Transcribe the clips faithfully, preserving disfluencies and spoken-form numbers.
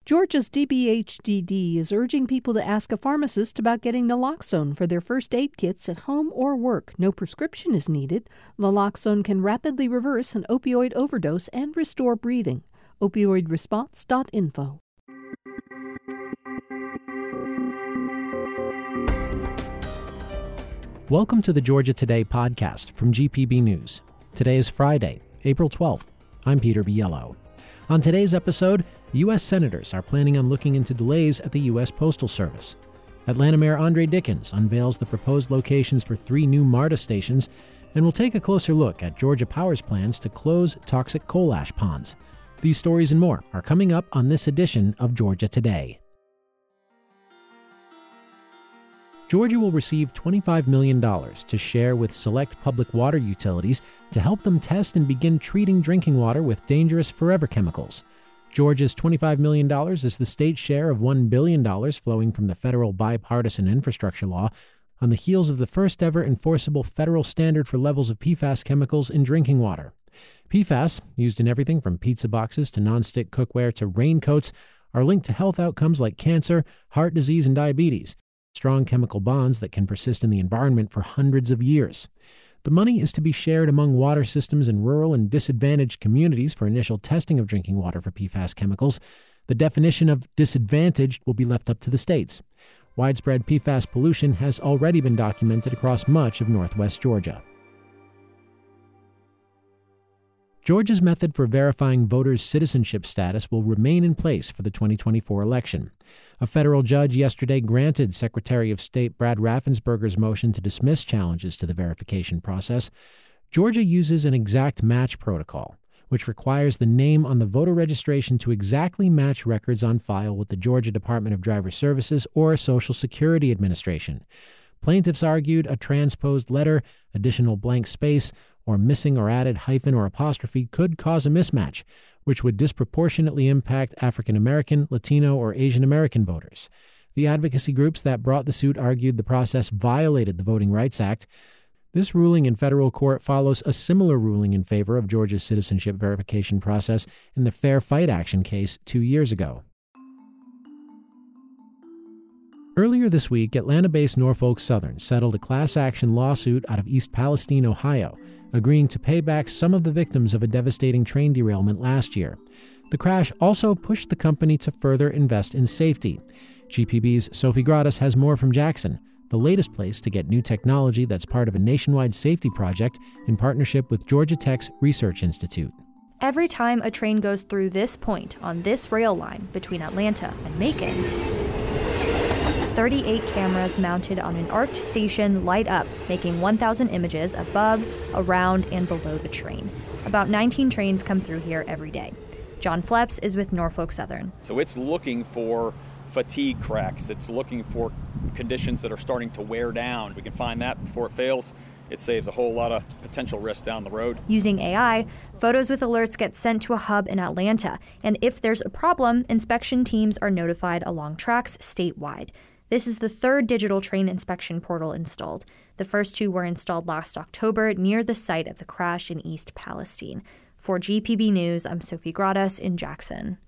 Georgia's D B H D D is urging people to ask a pharmacist about getting naloxone for their first aid kits at home or work. No prescription is needed. Naloxone can rapidly reverse an opioid overdose and restore breathing. opioid response dot info. Welcome to the Georgia Today podcast from G P B News. Today is Friday, April twelfth. I'm Peter Biello. On today's episode, U S senators are planning on looking into delays at the U S Postal Service. Atlanta Mayor Andre Dickens unveils the proposed locations for three new MARTA stations, and we'll take a closer look at Georgia Power's plans to close toxic coal ash ponds. These stories and more are coming up on this edition of Georgia Today. Georgia will receive twenty-five million dollars to share with select public water utilities to help them test and begin treating drinking water with dangerous forever chemicals. Georgia's twenty-five million dollars is the state's share of one billion dollars flowing from the federal bipartisan infrastructure law on the heels of the first ever enforceable federal standard for levels of P FAS chemicals in drinking water. P FAS, used in everything from pizza boxes to nonstick cookware to raincoats, are linked to health outcomes like cancer, heart disease, and diabetes. Strong chemical bonds that can persist in the environment for hundreds of years. The money is to be shared among water systems in rural and disadvantaged communities for initial testing of drinking water for P FAS chemicals. The definition of disadvantaged will be left up to the states. Widespread P FAS pollution has already been documented across much of northwest Georgia. Georgia's method for verifying voters' citizenship status will remain in place for the twenty twenty-four election. A federal judge yesterday granted Secretary of State Brad Raffensperger's motion to dismiss challenges to the verification process. Georgia uses an exact match protocol, which requires the name on the voter registration to exactly match records on file with the Georgia Department of Driver Services or Social Security Administration. Plaintiffs argued a transposed letter, additional blank space, or missing or added hyphen or apostrophe could cause a mismatch, which would disproportionately impact African American, Latino, or Asian American voters. The advocacy groups that brought the suit argued the process violated the Voting Rights Act. This ruling in federal court follows a similar ruling in favor of Georgia's citizenship verification process in the Fair Fight Action case two years ago. Earlier this week, Atlanta-based Norfolk Southern settled a class-action lawsuit out of East Palestine, Ohio, agreeing to pay back some of the victims of a devastating train derailment last year. The crash also pushed the company to further invest in safety. G P B's Sophie Gradas has more from Jackson, the latest place to get new technology that's part of a nationwide safety project in partnership with Georgia Tech's Research Institute. Every time a train goes through this point on this rail line between Atlanta and Macon, thirty-eight cameras mounted on an arced station light up, making one thousand images above, around, and below the train. About nineteen trains come through here every day. John Fleps is with Norfolk Southern. So it's looking for fatigue cracks. It's looking for conditions that are starting to wear down. We can find that before it fails. It saves a whole lot of potential risk down the road. Using A I, photos with alerts get sent to a hub in Atlanta, and if there's a problem, inspection teams are notified along tracks statewide. This is the third digital train inspection portal installed. The first two were installed last October near the site of the crash in East Palestine. For G P B News, I'm Sophie Gradas in Jackson.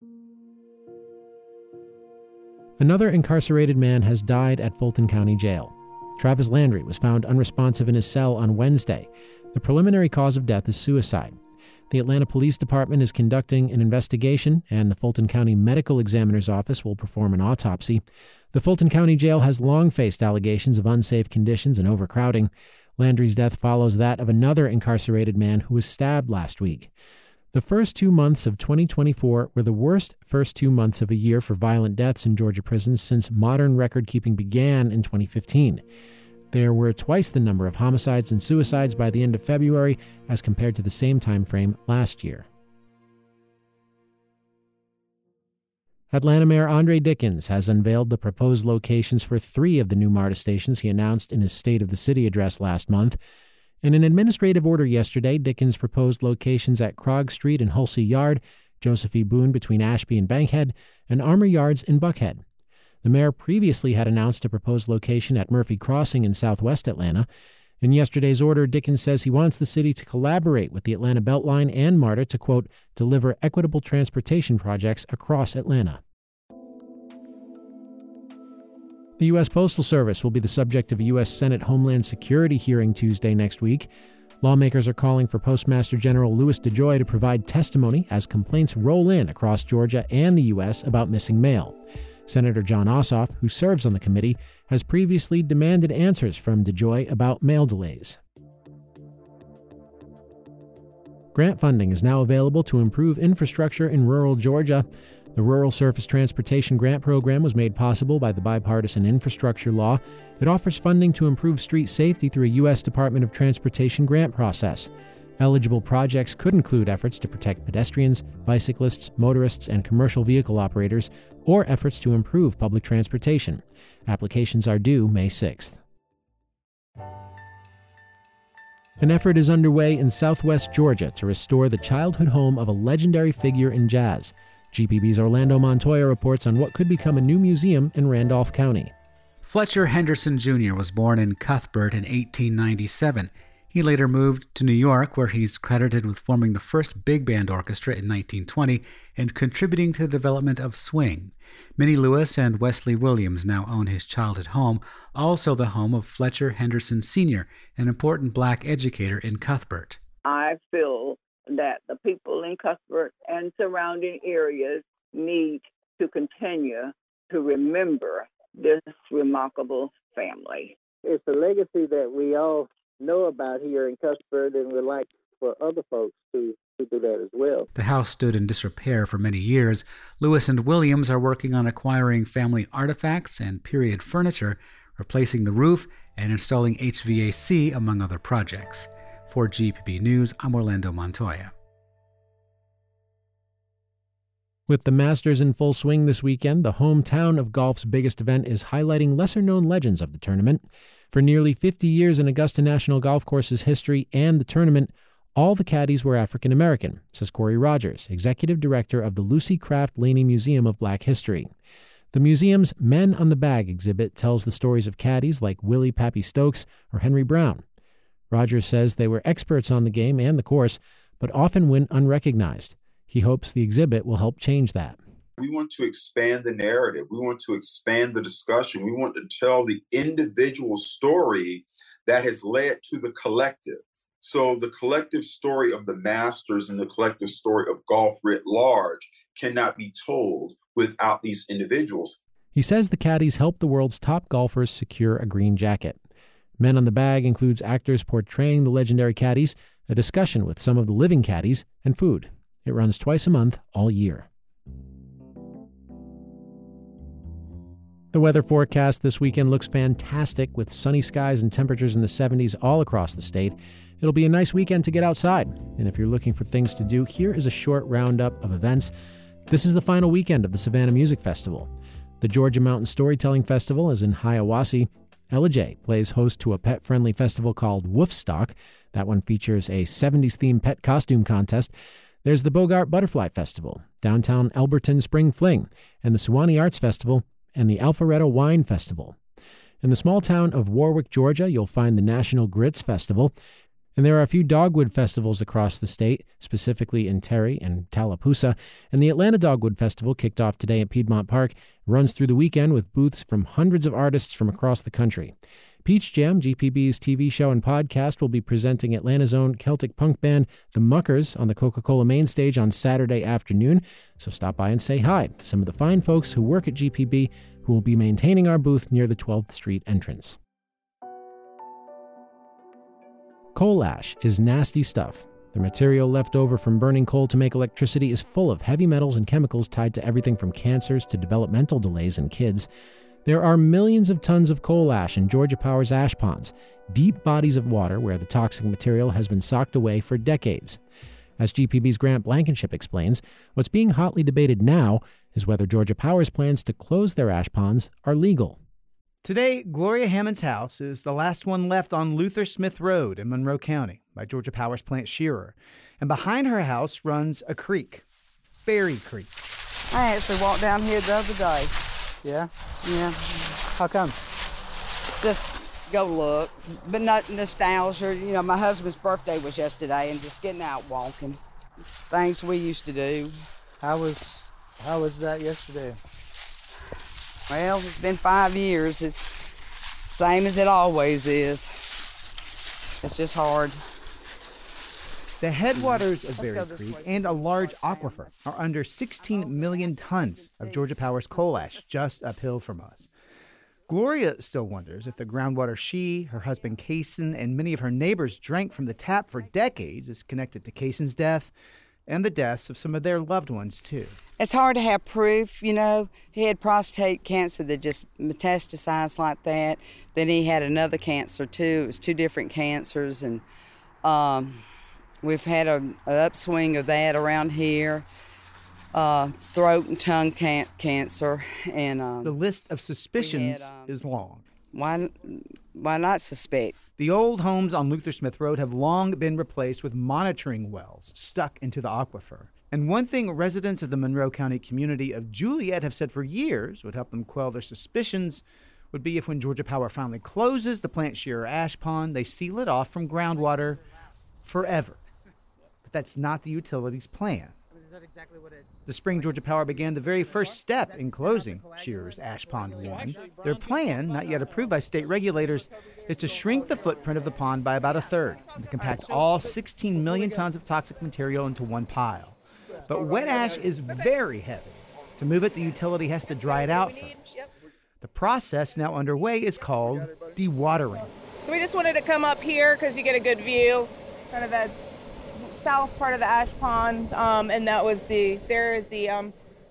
Another incarcerated man has died at Fulton County Jail. Travis Landry was found unresponsive in his cell on Wednesday. The preliminary cause of death is suicide. The Atlanta Police Department is conducting an investigation, and the Fulton County Medical Examiner's Office will perform an autopsy. The Fulton County Jail has long faced allegations of unsafe conditions and overcrowding. Landry's death follows that of another incarcerated man who was stabbed last week. The first two months of twenty twenty-four were the worst first two months of a year for violent deaths in Georgia prisons since modern record-keeping began in twenty fifteen. There were twice the number of homicides and suicides by the end of February as compared to the same time frame last year. Atlanta Mayor Andre Dickens has unveiled the proposed locations for three of the new MARTA stations he announced in his State of the City address last month. In an administrative order yesterday, Dickens proposed locations at Krog Street and Hulsey Yard, Joseph E. Boone between Ashby and Bankhead, and Armour Yards in Buckhead. The mayor previously had announced a proposed location at Murphy Crossing in southwest Atlanta. In yesterday's order, Dickens says he wants the city to collaborate with the Atlanta Beltline and MARTA to, quote, deliver equitable transportation projects across Atlanta. The U S Postal Service will be the subject of a U S Senate Homeland Security hearing Tuesday next week. Lawmakers are calling for Postmaster General Louis DeJoy to provide testimony as complaints roll in across Georgia and the U S about missing mail. Senator Jon Ossoff, who serves on the committee, has previously demanded answers from DeJoy about mail delays. Grant funding is now available to improve infrastructure in rural Georgia. The Rural Surface Transportation Grant Program was made possible by the Bipartisan Infrastructure Law. It offers funding to improve street safety through a U S Department of Transportation grant process. Eligible projects could include efforts to protect pedestrians, bicyclists, motorists, and commercial vehicle operators, or efforts to improve public transportation. Applications are due May sixth. An effort is underway in southwest Georgia to restore the childhood home of a legendary figure in jazz. G P B's Orlando Montoya reports on what could become a new museum in Randolph County. Fletcher Henderson Junior was born in Cuthbert in eighteen ninety-seven. He later moved to New York, where he's credited with forming the first big band orchestra in nineteen twenty and contributing to the development of swing. Minnie Lewis and Wesley Williams now own his childhood home, also the home of Fletcher Henderson Senior, an important black educator in Cuthbert. I feel that the people in Cuthbert and surrounding areas need to continue to remember this remarkable family. It's a legacy that we all know about here in Cuthbert, and would like for other folks to, to do that as well. The house stood in disrepair for many years. Lewis and Williams are working on acquiring family artifacts and period furniture, replacing the roof, and installing H V A C, among other projects. For G P B News, I'm Orlando Montoya. With the Masters in full swing this weekend, the hometown of golf's biggest event is highlighting lesser-known legends of the tournament. For nearly fifty years in Augusta National Golf Course's history and the tournament, all the caddies were African American, says Corey Rogers, executive director of the Lucy Craft Laney Museum of Black History. The museum's Men on the Bag exhibit tells the stories of caddies like Willie Pappy Stokes or Henry Brown. Rogers says they were experts on the game and the course, but often went unrecognized. He hopes the exhibit will help change that. We want to expand the narrative. We want to expand the discussion. We want to tell the individual story that has led to the collective. So the collective story of the Masters and the collective story of golf writ large cannot be told without these individuals. He says the caddies help the world's top golfers secure a green jacket. Men on the Bag includes actors portraying the legendary caddies, a discussion with some of the living caddies, and food. It runs twice a month all year. The weather forecast this weekend looks fantastic with sunny skies and temperatures in the seventies all across the state. It'll be a nice weekend to get outside. And if you're looking for things to do, here is a short roundup of events. This is the final weekend of the Savannah Music Festival. The Georgia Mountain Storytelling Festival is in Hiawassee. Ella J plays host to a pet-friendly festival called Woofstock. That one features a seventies-themed pet costume contest. There's the Bogart Butterfly Festival, downtown Elberton Spring Fling, and the Suwannee Arts Festival, and the Alpharetta Wine Festival. In the small town of Warwick, Georgia, you'll find the National Grits Festival, and there are a few dogwood festivals across the state, specifically in Terry and Tallapoosa, and the Atlanta Dogwood Festival kicked off today at Piedmont Park, runs through the weekend with booths from hundreds of artists from across the country. Peach Jam, G P B's T V show and podcast, will be presenting Atlanta's own Celtic punk band, The Muckers, on the Coca-Cola main stage on Saturday afternoon. So stop by and say hi to some of the fine folks who work at G P B who will be maintaining our booth near the twelfth Street entrance. Coal ash is nasty stuff. The material left over from burning coal to make electricity is full of heavy metals and chemicals tied to everything from cancers to developmental delays in kids. There are millions of tons of coal ash in Georgia Power's ash ponds, deep bodies of water where the toxic material has been socked away for decades. As G P B's Grant Blankenship explains, what's being hotly debated now is whether Georgia Power's plans to close their ash ponds are legal. Today, Gloria Hammond's house is the last one left on Luther Smith Road in Monroe County by Georgia Power's plant Shearer. And behind her house runs a creek, Berry Creek. I actually walked down here the other day. Yeah? Yeah. How come? Just go look. But not nostalgia. You know, my husband's birthday was yesterday and just getting out walking. Things we used to do. How was how was that yesterday? Well, it's been five years. It's same as it always is. It's just hard. The headwaters of Berry go this Creek way. and a large aquifer are under sixteen million tons of Georgia Power's coal ash just uphill from us. Gloria still wonders if the groundwater she, her husband Kaysen, and many of her neighbors drank from the tap for decades is connected to Kaysen's death and the deaths of some of their loved ones, too. It's hard to have proof, you know. He had prostate cancer that just metastasized like that. Then he had another cancer, too. It was two different cancers, and um, we've had an upswing of that around here. Uh, throat and tongue can- cancer. and um, The list of suspicions had, um, is long. Why, why not suspect? The old homes on Luther Smith Road have long been replaced with monitoring wells stuck into the aquifer. And one thing residents of the Monroe County community of Juliet have said for years would help them quell their suspicions would be if when Georgia Power finally closes the Plant Shearer ash pond, they seal it off from groundwater forever. But that's not the utility's plan. Exactly what it's The spring Georgia Power began the very first step in closing Shearer's Ash Pond one. Their plan, not yet approved by state regulators, is to shrink the footprint of the pond by about a third and to compact all sixteen million tons of toxic material into one pile. But wet ash is very heavy. To move it, the utility has to dry it out first. The process now underway is called dewatering. So we just wanted to come up here because you get a good view, kind of the south part of the ash pond, um, and that was the, there is the um,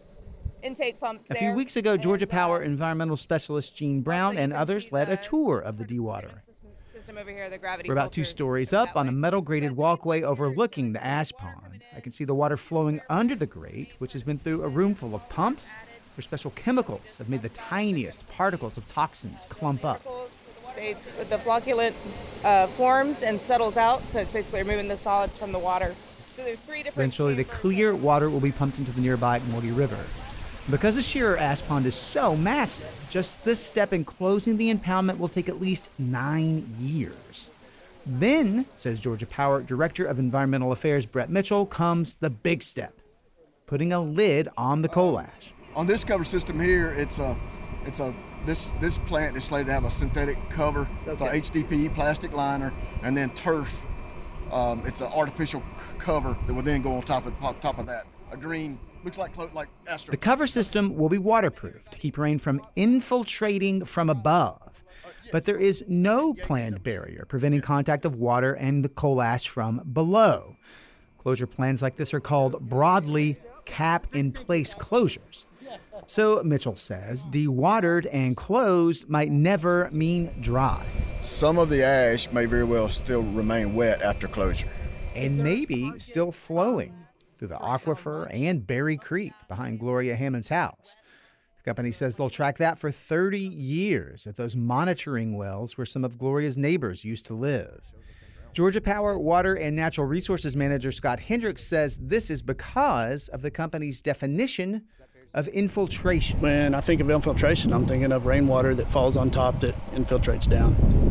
intake pumps there. A few weeks ago, Georgia Power environmental specialist Gene Brown and others led a tour of the dewatering. System over here, the gravity We're about two filters stories that up on a way. metal-grated walkway overlooking the ash pond. I can see the water flowing under the grate, which has been through a room full of pumps where special chemicals have made the tiniest particles of toxins clump up. They, the flocculant uh, forms and settles out, so it's basically removing the solids from the water. So there's three different. Eventually, the clear water will be pumped into the nearby Morty River. Because the Shearer Ash Pond is so massive, just this step in closing the impoundment will take at least nine years. Then, says Georgia Power Director of Environmental Affairs Brett Mitchell, comes the big step, putting a lid on the coal ash. On this cover system here, it's a, it's a this this plant is slated to have a synthetic cover, okay. So H D P E plastic liner, and then turf. Um, it's an artificial cover that will then go on top of top of that. A green, looks like like astro. The cover system will be waterproof to keep rain from infiltrating from above. But there is no planned barrier preventing contact of water and the coal ash from below. Closure plans like this are called broadly cap-in-place closures. So, Mitchell says, dewatered and closed might never mean dry. Some of the ash may very well still remain wet after closure. And maybe still flowing through the aquifer and Berry Creek behind Gloria Hammond's house. The company says they'll track that for thirty years at those monitoring wells where some of Gloria's neighbors used to live. Georgia Power Water and Natural Resources Manager Scott Hendricks says this is because of the company's definition of infiltration. When I think of infiltration, I'm thinking of rainwater that falls on top that infiltrates down.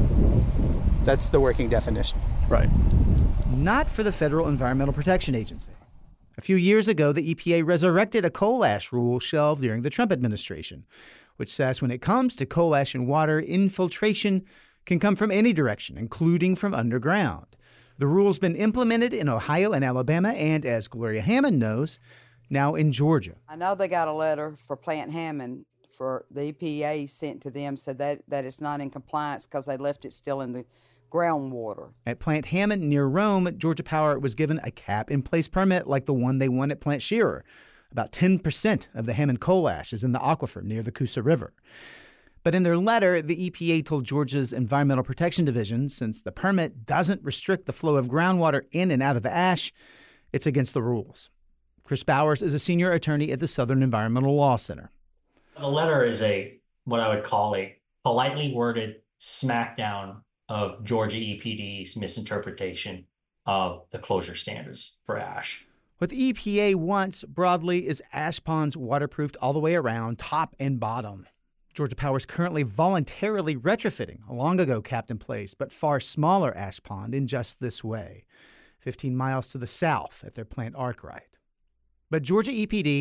That's the working definition. Right. Not for the Federal Environmental Protection Agency. A few years ago, the E P A resurrected a coal ash rule shelved during the Trump administration, which says when it comes to coal ash and water, infiltration can come from any direction, including from underground. The rule's been implemented in Ohio and Alabama, and as Gloria Hammond knows, now in Georgia. I know they got a letter for Plant Hammond for the E P A sent to them, said that, that it's not in compliance because they left it still in the groundwater. At Plant Hammond near Rome, Georgia Power was given a cap-in-place permit like the one they won at Plant Shearer. About ten percent of the Hammond coal ash is in the aquifer near the Coosa River. But in their letter, the E P A told Georgia's Environmental Protection Division, since the permit doesn't restrict the flow of groundwater in and out of the ash, it's against the rules. Chris Bowers is a senior attorney at the Southern Environmental Law Center. The letter is a what I would call a politely worded smackdown of Georgia E P D's misinterpretation of the closure standards for ash. What the E P A wants broadly is ash ponds waterproofed all the way around, top and bottom. Georgia Power is currently voluntarily retrofitting a long ago capped in place but far smaller ash pond in just this way, fifteen miles to the south at their plant Arkwright. But Georgia E P D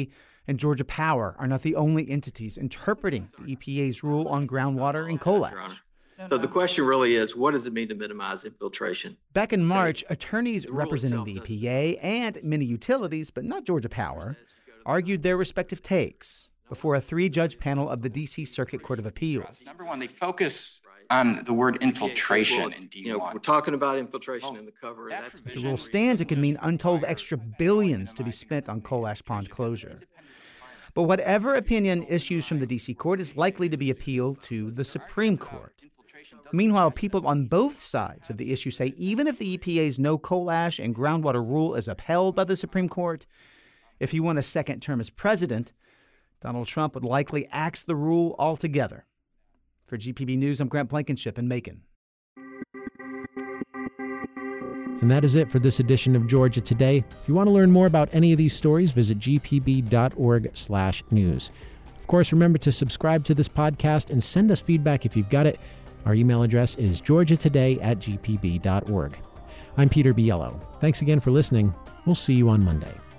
and Georgia Power are not the only entities interpreting the E P A's rule on groundwater and coal ash. So the question really is, what does it mean to minimize infiltration? Back in March, attorneys representing the E P A and many utilities, but not Georgia Power, argued their respective takes before a three-judge panel of the D C Circuit Court of Appeals. Number one, they focus on the word infiltration in D one. You know, we're talking about infiltration in the cover. That's If the rule stands, it could mean untold extra billions to be spent on coal ash pond closure. But whatever opinion issues from the D C court is likely to be appealed to the Supreme Court. Meanwhile, people on both sides of the issue say even if the E P A's no coal ash and groundwater rule is upheld by the Supreme Court, if he won a second term as president, Donald Trump would likely axe the rule altogether. For G P B News, I'm Grant Blankenship in Macon. And that is it for this edition of Georgia Today. If you want to learn more about any of these stories, visit g p b dot org slash news. Of course, remember to subscribe to this podcast and send us feedback if you've got it. Our email address is georgia today at g p b dot org. I'm Peter Biello. Thanks again for listening. We'll see you on Monday.